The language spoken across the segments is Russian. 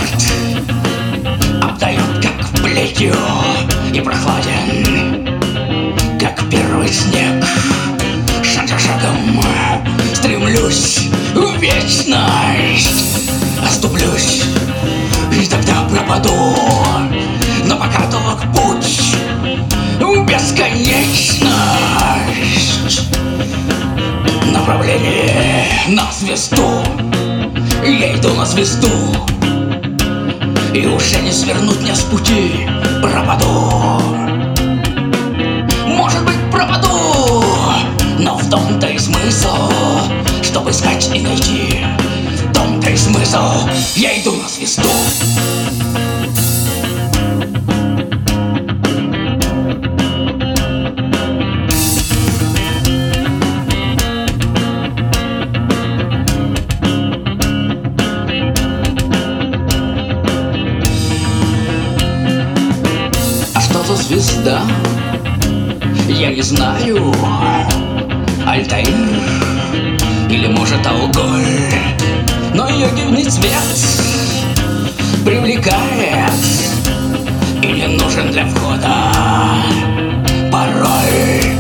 Город обдает как плетью и прохладен, как первый снег. Шаг за шагом стремлюсь в вечность, оступлюсь и тогда пропаду. Но пока долг путь в бесконечность. Направление на звезду, я иду на звезду, и уже не свернуть мне с пути. Пропаду, может быть, пропаду, но в том-то и смысл, чтобы искать и найти. В том-то и смысл, я иду на звезду. Звезда, я не знаю, Альтаир или может Алголь, но ее дивный цвет привлекает и не нужен для входа пароль.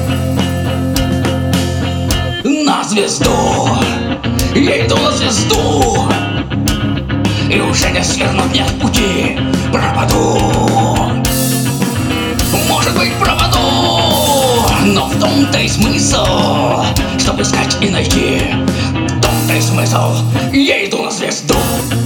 На звезду, я иду на звезду, и уже не свернуть мне с пути. Пропаду, может быть, пропаду, но в том-то и смысл, чтобы искать и найти. В том-то и смысл, я иду на звезду.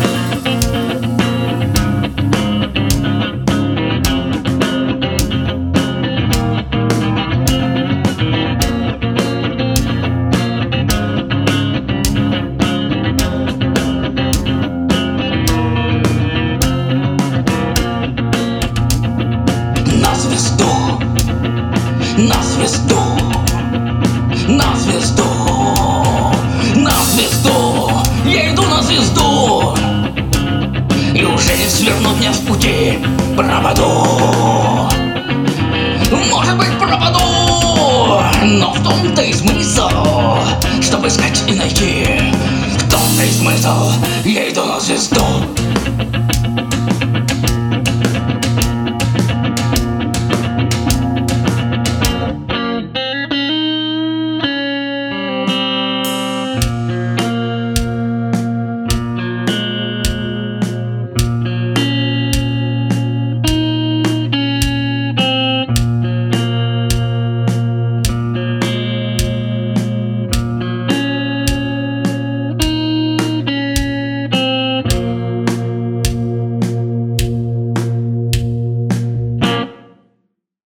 На звезду, на звезду, на звезду, я иду на звезду, и уже не свернуть мне с пути. Пропаду, может быть, пропаду, но в том-то и смысл, чтобы искать и найти. В том-то и смысл, я иду на звезду.